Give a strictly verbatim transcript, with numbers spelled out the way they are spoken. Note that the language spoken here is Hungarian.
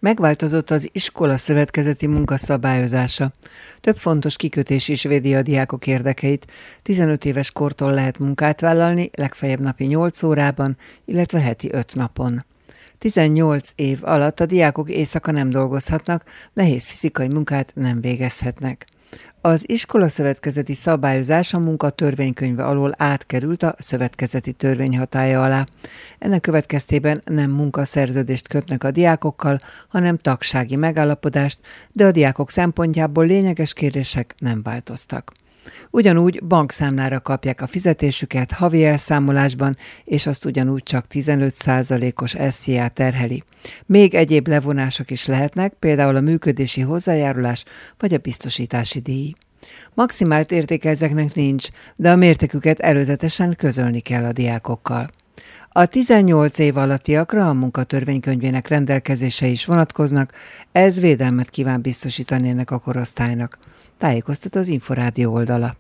Megváltozott az iskola szövetkezeti munka szabályozása. Több fontos kikötés is védi a diákok érdekeit. tizenöt éves kortól lehet munkát vállalni, legfeljebb napi nyolc órában, illetve heti öt napon. tizennyolc év alatt a diákok éjszaka nem dolgozhatnak, nehéz fizikai munkát nem végezhetnek. Az iskolaszövetkezeti szabályozás a munka törvénykönyve alól átkerült a szövetkezeti törvény hatálya alá. Ennek következtében nem munkaszerződést kötnek a diákokkal, hanem tagsági megállapodást, de a diákok szempontjából lényeges kérdések nem változtak. Ugyanúgy bankszámlára kapják a fizetésüket havi elszámolásban, és azt ugyanúgy csak tizenöt százalékos es zé á terheli. Még egyéb levonások is lehetnek, például a működési hozzájárulás vagy a biztosítási díj. Maximált értéke ezeknek nincs, de a mértéküket előzetesen közölni kell a diákokkal. A tizennyolc év alattiakra a munkatörvénykönyvének rendelkezései is vonatkoznak, ez védelmet kíván biztosítani ennek a korosztálynak. Tájékoztat az Inforádió oldala.